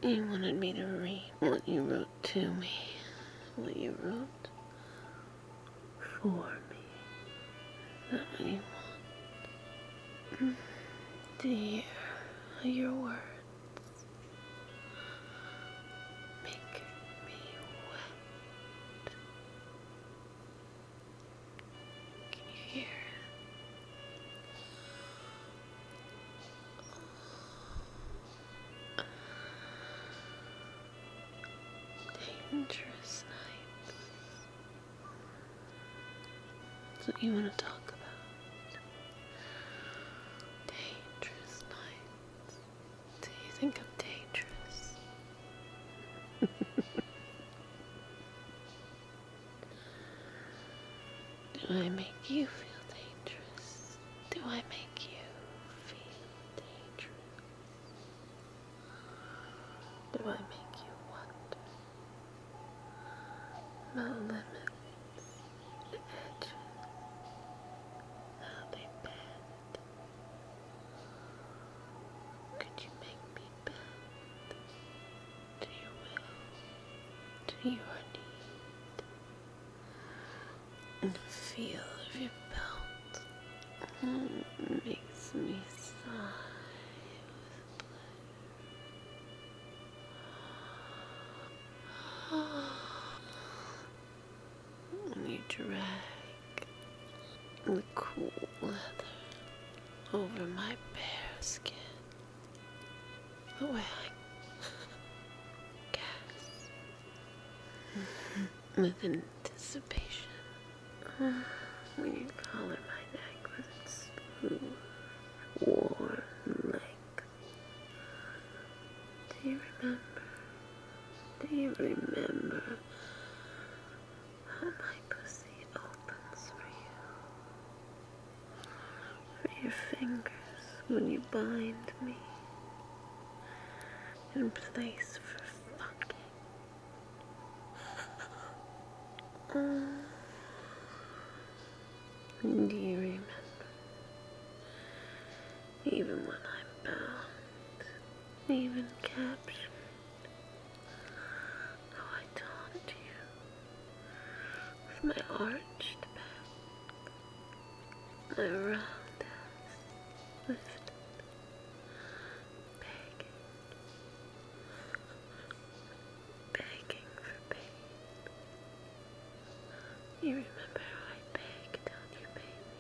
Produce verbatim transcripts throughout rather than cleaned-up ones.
You wanted me to read what you wrote to me. What you wrote for me. Is that what you want? To hear your words make me wet. Can you hear it? Dangerous nights. That's what you want to talk about. Dangerous nights. Do you think I'm dangerous? Do I make you feel dangerous? Do I make you feel dangerous? Do I make you wonder about limits, the edges, how they bend? Could you make me bend to your will, to your need, and the feel of your belt? Oh, it makes me sigh with pleasure. When you drag the cool leather over my bare skin, the way I gasp with anticipation. When you collar my neck with its smooth, warm length. Do you remember? Do you remember how my pussy opens for you? For your fingers when you bind me in place for fucking. Oh. Do you remember? Even when I'm bound, even captured, how I taunt you with my arched back, my round ass lifted, begging, begging for pain. You remember how I begged on you,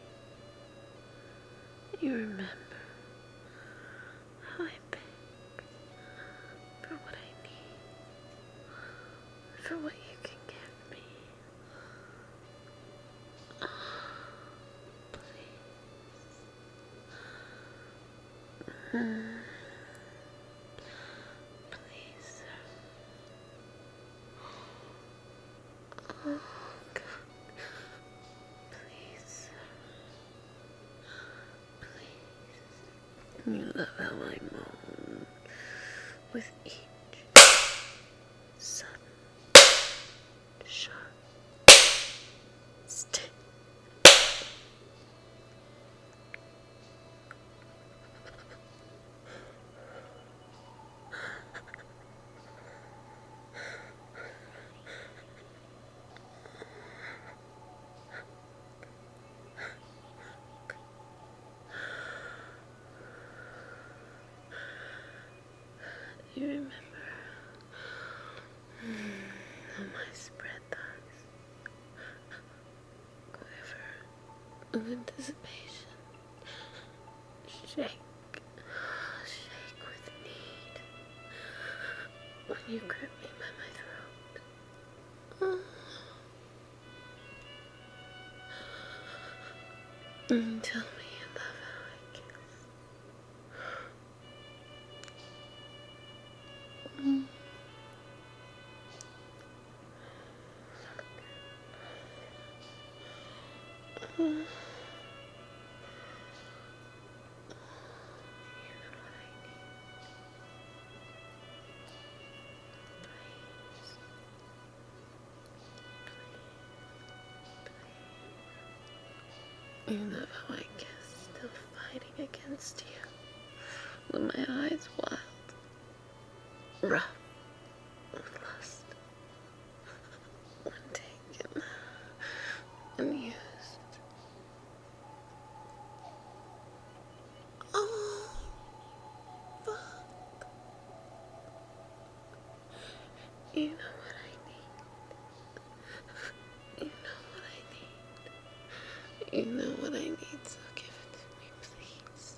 baby? You remember how I beg for what I need, for what you can give me. Oh, please. Mm. Please, sir. Oh, God. Please, sir. Please. You love how I moan with each sudden, sharp stick. You remember how my spread thighs quiver of anticipation, shake, shake with need when you grip me by my throat. Oh. And tell me you love how I kiss. Mm. Mm. You love how I kiss, still fighting against you, with my eyes wild, rough with lust, when taken and used. Oh, fuck. You know what I need. You know what I need. You know what I need, so give it to me, please.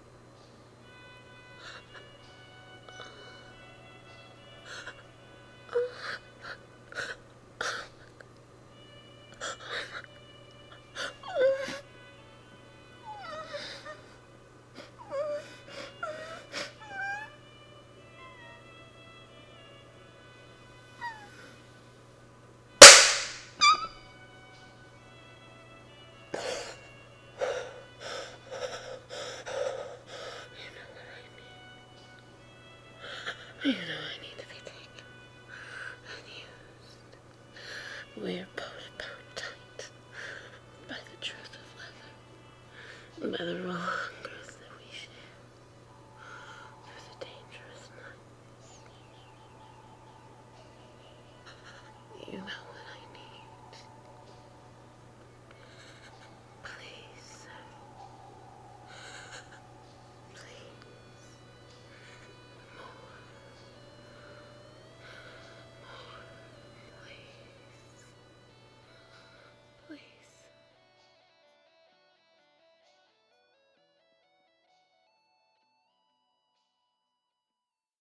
You know I need to be taken and used. We're both bound tight by the truth of leather, by the wrong